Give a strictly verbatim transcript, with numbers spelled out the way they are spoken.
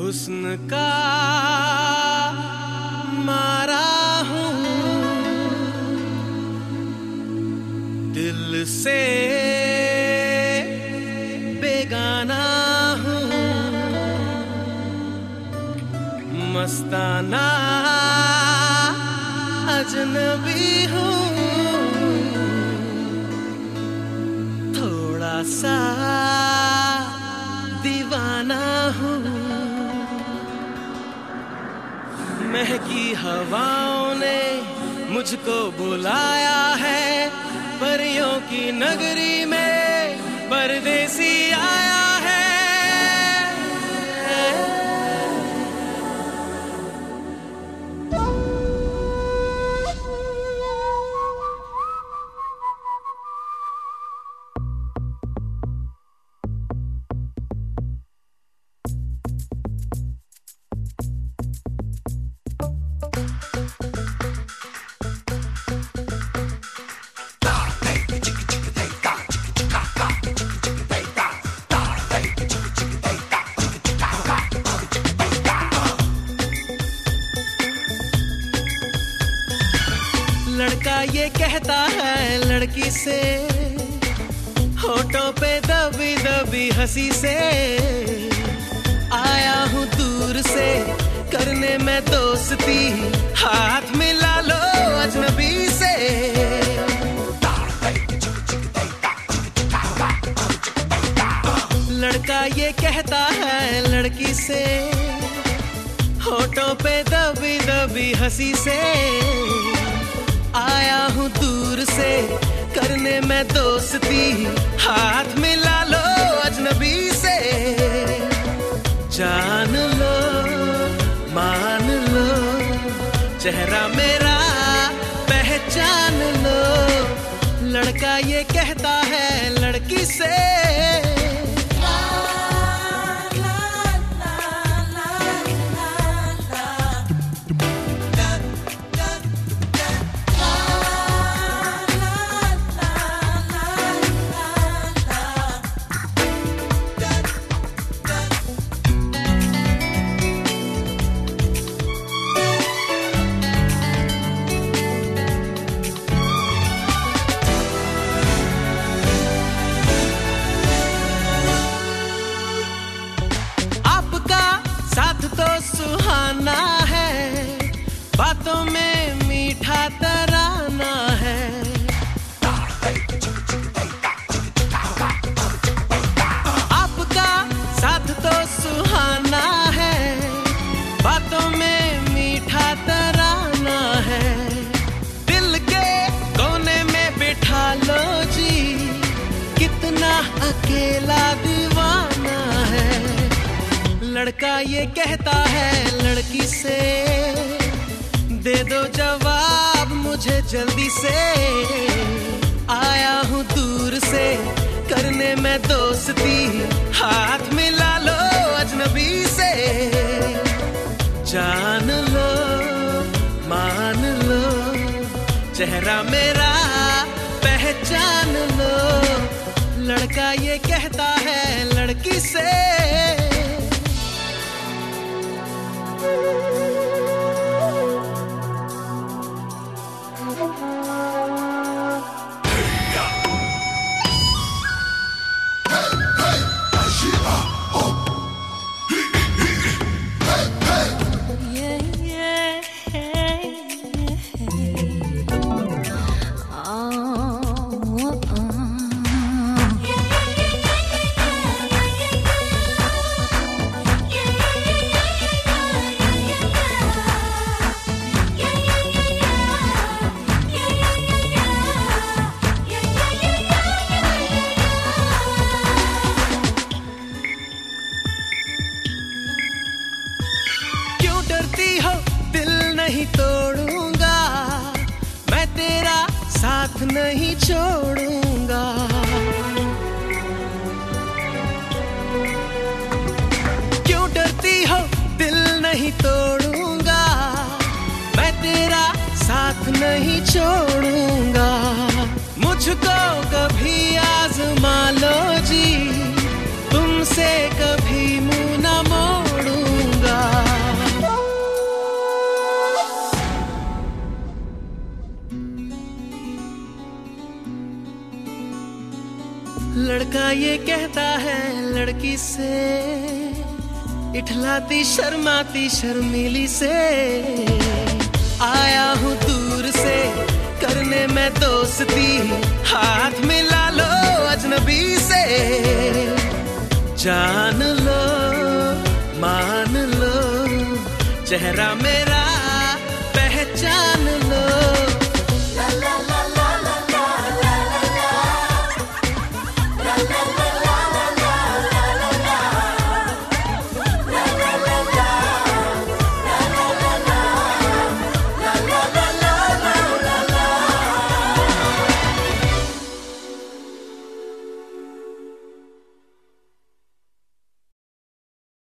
हुस्न का मारा हूँ, दिल से बेगाना हूँ, मस्ताना अजनबी हूँ, थोड़ा सा दीवाना हूँ। महकी हवाओं ने मुझको बुलाया है, परियों की नगरी में परदेसी आया है। लड़का ये कहता है लड़की से, होठों पे दबी दबी हंसी से, आया हूँ दूर से करने में दोस्ती, हाथ मिला लो अजनबी से। लड़का ये कहता है लड़की से, होठों पे दबी दबी हंसी से, आया हूँ दूर से करने में दोस्ती, हाथ मिला लो अजनबी से। जान लो मान लो चेहरा मेरा पहचान लो, लड़का ये कहता है लड़की से। सुहाना है, बातों में मीठा तराना है, आपका साथ तो सुहाना है, बातों में मीठा तराना है, दिल के कोने में बिठा लो जी, कितना अकेला दीवाना है। लड़का ये कहता है लड़की से, दे दो जवाब मुझे जल्दी से, आया हूँ दूर से करने में दोस्ती, हाथ मिला लो अजनबी से। जान लो मान लो चेहरा मेरा पहचान लो, लड़का ये कहता है लड़की से। नहीं तोड़ूंगा मैं तेरा साथ नहीं छोड़ूंगा, क्यों डरती हो दिल नहीं तोड़ूंगा मैं तेरा साथ नहीं छोड़ूंगा, मुझको कभी आजमा लो जी तुमसे कभी मुंह न मोड़ूंगा। लड़का ये कहता है लड़की से, इठलाती शर्माती शर्मीली से, आया हूँ दूर से करने मैं दोस्ती, हाथ मिला लो अजनबी से, जान लो मान लो चेहरा मेरा